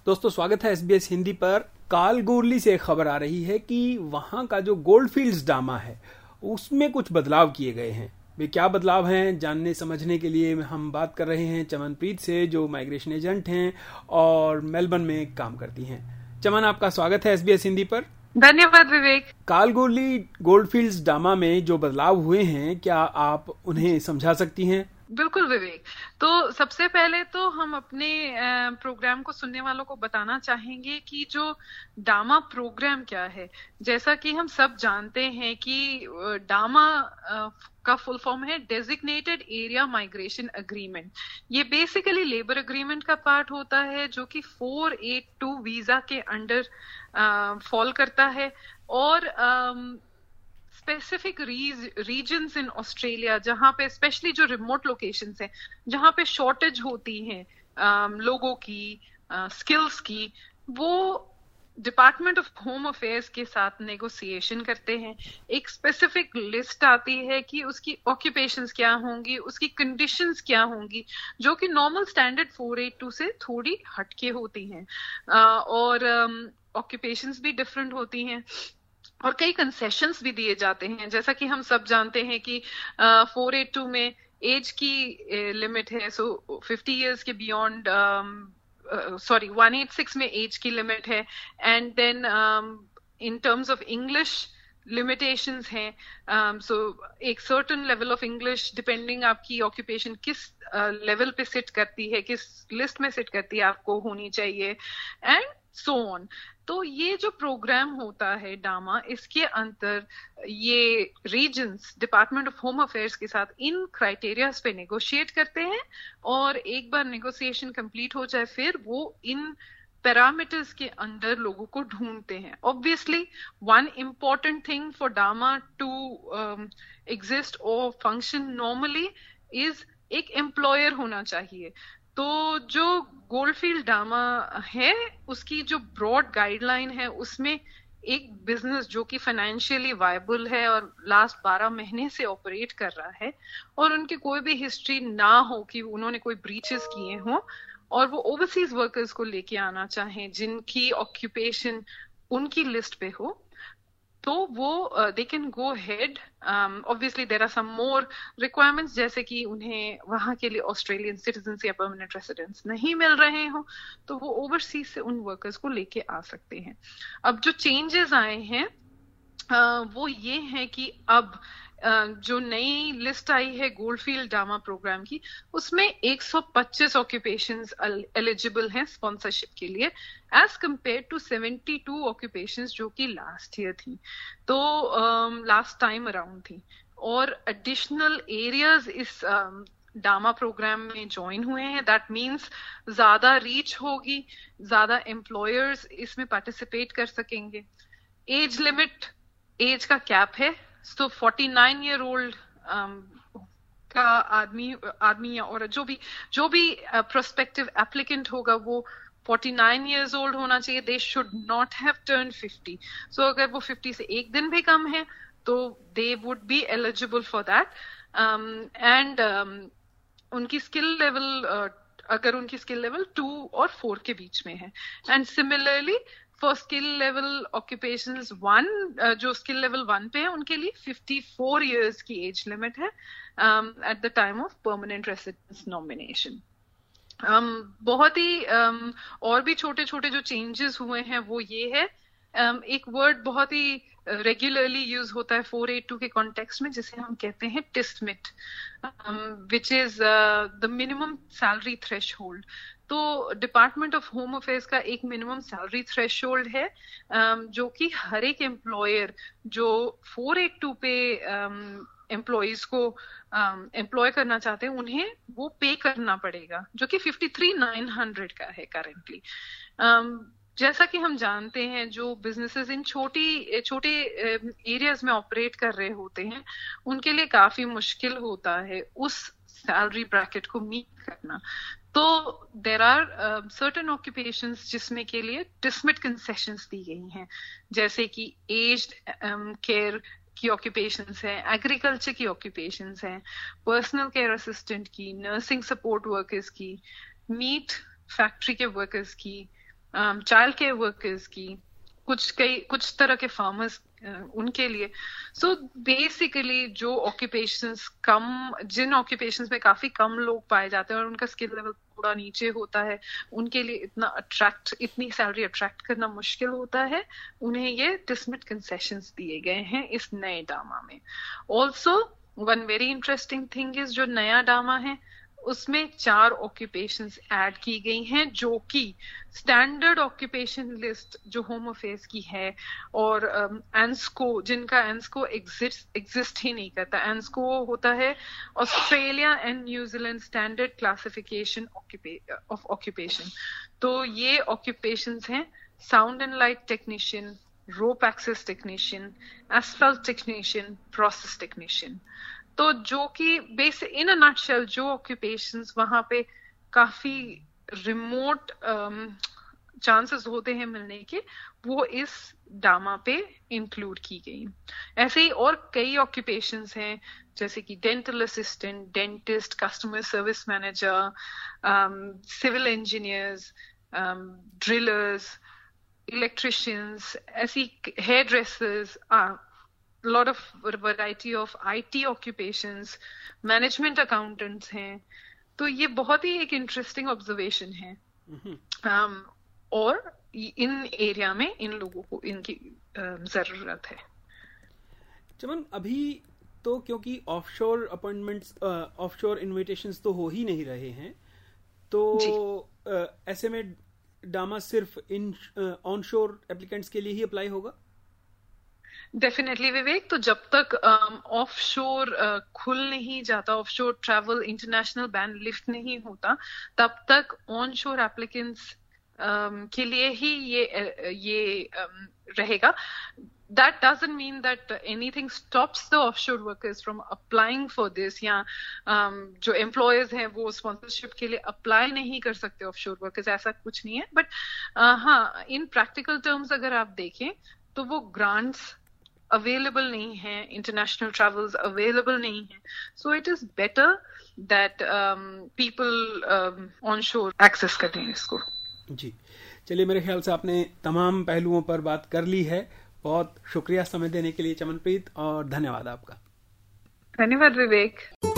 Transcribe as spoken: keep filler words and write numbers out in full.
दोस्तों स्वागत है एसबीएस हिंदी पर। कालगोरली से एक खबर आ रही है कि वहां का जो गोल्डफील्ड्स डामा है उसमें कुछ बदलाव किए गए हैं। वे क्या बदलाव हैं जानने समझने के लिए हम बात कर रहे हैं चमनप्रीत से, जो माइग्रेशन एजेंट हैं और मेलबर्न में काम करती हैं। चमन, आपका स्वागत है एसबीएस हिंदी पर। धन्यवाद विवेक। कालगोरली गोल्डफील्ड्स डामा में जो बदलाव हुए हैं, क्या आप उन्हें समझा सकती हैं? बिल्कुल विवेक। तो सबसे पहले तो हम अपने प्रोग्राम को सुनने वालों को बताना चाहेंगे कि जो डामा प्रोग्राम क्या है। जैसा कि हम सब जानते हैं कि डामा का फुल फॉर्म है डेजिग्नेटेड एरिया माइग्रेशन अग्रीमेंट। ये बेसिकली लेबर अग्रीमेंट का पार्ट होता है जो कि फोर एट टू वीजा के अंडर फॉल करता है और स्पेसिफिक रीजन्स इन ऑस्ट्रेलिया जहां पे स्पेशली जो रिमोट लोकेशंस हैं जहां पे शॉर्टेज होती है लोगों की स्किल्स uh, की, वो डिपार्टमेंट ऑफ होम अफेयर्स के साथ नेगोशिएशन करते हैं। एक स्पेसिफिक लिस्ट आती है कि उसकी ऑक्यूपेशंस क्या होंगी, उसकी कंडीशंस क्या होंगी, जो कि normal standard four eight two से थोड़ी हटके होती हैं uh, और ऑक्यूपेशंस um, भी डिफरेंट होती हैं और कई कंसेशंस भी दिए जाते हैं। जैसा कि हम सब जानते हैं कि फोर एट टू में एज की लिमिट है, सो फिफ्टी इयर्स के beyond, sorry one eight six में एज की लिमिट है। And then in terms of English limitations हैं, सो एक certain level of English depending आपकी ऑक्यूपेशन किस लेवल uh, पे सिट करती है, किस लिस्ट में सिट करती है, आपको होनी चाहिए एंड सो ऑन। तो ये जो प्रोग्राम होता है डामा, इसके अंदर ये reasons department of home affairs के साथ इन क्राइटेरियाज पे नेगोशिएट करते हैं और एक बार नेगोशिएशन कंप्लीट हो जाए फिर वो इन पैरामीटर्स के अंदर लोगों को ढूंढते हैं। Obviously one important thing for DAMA to exist और फंक्शन नॉर्मली इज एक एम्प्लॉयर होना चाहिए। तो जो गोल्डफील्ड डामा है उसकी जो ब्रॉड गाइडलाइन है उसमें एक बिजनेस जो कि फाइनेंशियली वायबल है और लास्ट बारह महीने से ऑपरेट कर रहा है और उनकी कोई भी हिस्ट्री ना हो कि उन्होंने कोई ब्रीचेस किए हों और वो ओवरसीज वर्कर्स को लेके आना चाहें जिनकी ऑक्यूपेशन उनकी लिस्ट पे हो, तो वो they can go ahead. Obviously there are some more requirements, जैसे कि उन्हें वहां के लिए ऑस्ट्रेलियन सिटीजन्स या परमानेंट रेसिडेंट्स नहीं मिल रहे हो तो वो ओवरसीज से उन वर्कर्स को लेके आ सकते हैं। अब जो चेंजेस आए हैं uh, वो ये है कि अब Uh, जो नई लिस्ट आई है गोल्डफील्ड डामा प्रोग्राम की, उसमें एक सौ पच्चीस ऑक्यूपेशंस एलिजिबल हैं स्पॉन्सरशिप के लिए as compare to seventy two occupations जो कि लास्ट ईयर थी, तो लास्ट टाइम अराउंड थी। और एडिशनल एरियाज इस डामा प्रोग्राम में ज्वाइन हुए हैं। दैट मीन्स ज्यादा रीच होगी, ज्यादा एम्प्लॉयर्स इसमें पार्टिसिपेट कर सकेंगे। एज लिमिट, एज का कैप है, तो फोर्टी नाइन ईयर ओल्ड का आदमी आदमी या और जो भी जो भी प्रोस्पेक्टिव uh, एप्लीकेंट होगा वो फोर्टी नाइन इयर्स ओल्ड होना चाहिए। They should not have turn fifty. So अगर वो फिफ्टी से एक दिन भी कम है तो they would be eligible for that. And उनकी स्किल लेवल uh, अगर उनकी स्किल लेवल टू और फोर के बीच में है। And similarly for skill level occupations one, जो स्किल लेवल वन पे है उनके लिए फिफ्टी फोर इयर्स की एज लिमिट है at the time of permanent residence nomination. बहुत ही um, और भी छोटे छोटे जो चेंजेस हुए हैं वो ये है, um, एक वर्ड बहुत ही रेगुलरली uh, यूज होता है फोर एट टू के कॉन्टेक्स्ट में जिसे हम कहते हैं टिस्टमिट, which is the minimum salary threshold. तो डिपार्टमेंट ऑफ होम अफेयर्स का एक मिनिमम सैलरी थ्रेशहोल्ड है um, जो कि हर एक एम्प्लॉयर जो फोर एट टू पे एम्प्लॉयज um, को एम्प्लॉय um, करना चाहते हैं उन्हें वो पे करना पड़ेगा, जो कि फिफ्टी थ्री नाइन हंड्रेड का है करेंटली। um, जैसा कि हम जानते हैं जो बिजनेसेस इन छोटी छोटे एरियाज में ऑपरेट कर रहे होते हैं उनके लिए काफी मुश्किल होता है उस सैलरी ब्रैकेट को मीट करना। तो देर आर सर्टेन ऑक्यूपेशंस जिसमें के लिए डिसमिट कंसेशंस दी गई हैं, जैसे कि एज्ड केयर की ऑक्यूपेशंस हैं, एग्रीकल्चर की ऑक्यूपेशंस हैं, पर्सनल केयर असिस्टेंट की, नर्सिंग सपोर्ट वर्कर्स की, मीट फैक्ट्री के वर्कर्स की, चाइल्ड केयर वर्कर्स की, कुछ कई कुछ तरह के फार्मर्स उनके लिए। सो बेसिकली जो ऑक्यूपेशंस कम, जिन ऑक्यूपेशंस में काफी कम लोग पाए जाते हैं और उनका स्किल लेवल थोड़ा नीचे होता है, उनके लिए इतना अट्रैक्ट इतनी सैलरी अट्रैक्ट करना मुश्किल होता है, उन्हें ये डिसमिट कंसेशंस दिए गए हैं इस नए डामा में। Also one very interesting thing is, जो नया डामा है उसमें चार ऑक्यूपेशंस ऐड की गई हैं जो कि स्टैंडर्ड ऑक्यूपेशन लिस्ट जो होम अफेयर्स की है और एंस्को um, जिनका एंस्को एग्जिस्ट एग्जिस्ट ही नहीं करता। एंस्को होता है Australia and New Zealand standard classification of occupation. तो ये ऑक्यूपेशंस हैं sound and light technician, rope access technician, asphalt technician, process technician. तो जो कि बेस इन अ नटशेल जो ऑक्यूपेशंस वहां पे काफी रिमोट चांसेस um, होते हैं मिलने के, वो इस डामा पे इंक्लूड की गई। ऐसे ही और कई ऑक्यूपेशंस हैं जैसे कि dental assistant, dentist, customer service manager, civil engineers, drillers, electricians, ऐसी hairdressers, lot of variety of I T occupations, management accountants हैं। तो ये बहुत ही एक इंटरेस्टिंग ऑब्जर्वेशन है। um, और इन एरिया में इन लोगों को इनकी uh, जरूरत है। चमन, अभी तो क्योंकि ऑफशोर अपॉइंटमेंट्स, ऑफशोर इनविटेशंस तो हो ही नहीं रहे हैं, तो uh, ऐसे में डामा सिर्फ इन ऑनशोर एप्लीकेंट्स के लिए ही अप्लाई होगा? डेफिनेटली विवेक, तो जब तक ऑफ um, शोर uh, खुल नहीं जाता, ऑफ शोर ट्रैवल इंटरनेशनल बैन लिफ्ट नहीं होता, तब तक ऑन शोर एप्लीकेंट्स um, के लिए ही ये ये um, रहेगा। That doesn't mean that anything stops the offshore workers from applying for this, या um, जो employers हैं वो sponsorship के लिए apply नहीं कर सकते offshore workers, ऐसा कुछ नहीं है। But uh, हाँ, in practical terms अगर आप देखें तो वो grants अवेलेबल नहीं है, इंटरनेशनल ट्रैवल्स अवेलेबल नहीं है। So it is better that people onshore access करें इसको। जी चलिए, मेरे ख्याल से आपने तमाम पहलुओं पर बात कर ली है। बहुत शुक्रिया समय देने के लिए चमनप्रीत, और धन्यवाद आपका। धन्यवाद विवेक।